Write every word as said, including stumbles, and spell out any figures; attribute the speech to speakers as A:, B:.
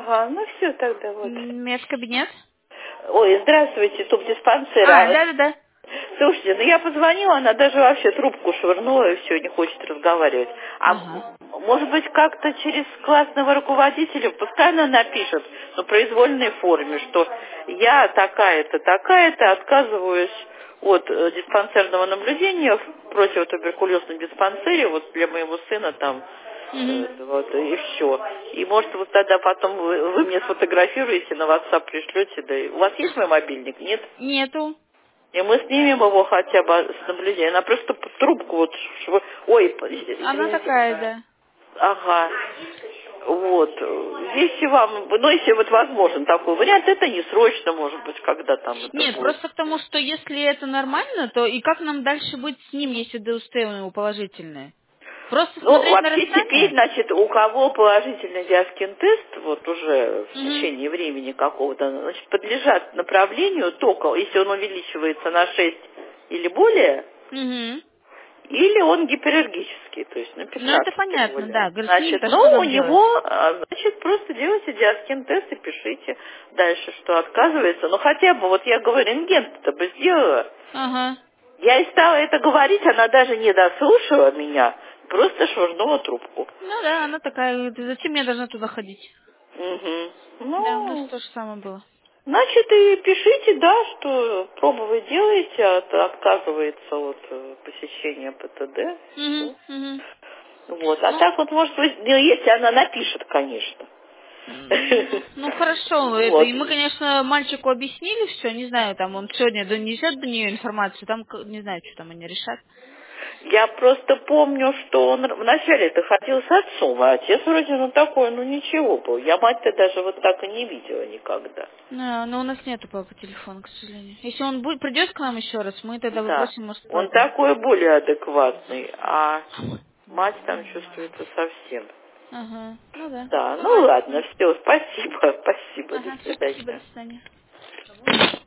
A: Ага, ну все тогда вот.
B: Медкабинет?
A: Ой, здравствуйте, тубдиспансер.
B: А,
A: А,
B: да-да-да.
A: слушайте, ну я позвонила, она даже вообще трубку швырнула и все, не хочет разговаривать. А
B: Ага.
A: может быть как-то через классного руководителя, пускай она напишет, но в произвольной форме, что я такая-то, такая-то, отказываюсь от э, диспансерного наблюдения в противотуберкулезном диспансере, вот для моего сына там,
B: Угу.
A: э, вот, и все. И может вот тогда потом вы, вы мне сфотографируете, на WhatsApp пришлете, да и- у вас есть мой мобильник, нет?
B: Нету.
A: И мы снимем его хотя бы с наблюдения. Она просто по- трубку вот... шв- Ой, п-
B: Она
A: извините.
B: такая, да.
A: Ага. Вот. Если вам... Ну, если вот возможен такой вариант, это не срочно, может быть, когда там это
B: Нет,
A: будет.
B: просто потому что если это нормально, то и как нам дальше быть с ним, если ДУСТ у него положительное? Просто
A: Ну,
B: смотреть
A: вообще теперь,
B: нарастание?
A: значит, у кого положительный диаскин-тест, вот уже в
B: Угу.
A: течение времени какого-то, значит, подлежат направлению только, если он увеличивается на шесть или более,
B: Угу.
A: или он гиперергический, то есть на
B: Ну, это
A: пятнадцать и
B: понятно,
A: более.
B: да. Герцин,
A: Значит,
B: то что
A: ну, у
B: нам делать?
A: него, а, значит, просто делайте диаскин-тест и пишите дальше, что отказывается. Ну, хотя бы, вот я говорю, рентген-то бы сделала.
B: Ага.
A: Я и стала это говорить, она даже не дослушала меня, просто швырнула трубку.
B: Ну да, она такая, зачем я должна туда ходить?
A: Угу.
B: Да, у нас
A: Ну,
B: то же самое было.
A: значит, и пишите, да, что пробу вы делаете, от- отказывается от э, посещения ПТД.
B: Угу,
A: Всё.
B: угу.
A: Вот. А
B: Ну,
A: так вот, может быть, ну, если она напишет, конечно.
B: м, ну хорошо, это,
A: Вот.
B: и мы, конечно, мальчику объяснили все, не знаю, там он сегодня донесет до нее информацию, там, к- не знаю, что там они решат.
A: Я просто помню, что он вначале-то ходил с отцом, а отец вроде, ну, такой, ну, ничего был. Я мать-то даже вот так и не видела никогда.
B: Да, но у нас нету папы телефона, к сожалению. Если он будет, придет к нам еще раз, мы тогда
A: Да.
B: выпросим, может,
A: Он
B: папу.
A: такой более адекватный, а мать там чувствуется совсем.
B: Ага, ну да.
A: Да, ну
B: Бывает
A: ладно,
B: такое.
A: все, спасибо, спасибо, до
B: Ага, все, спасибо, до
A: свидания.
B: свидания.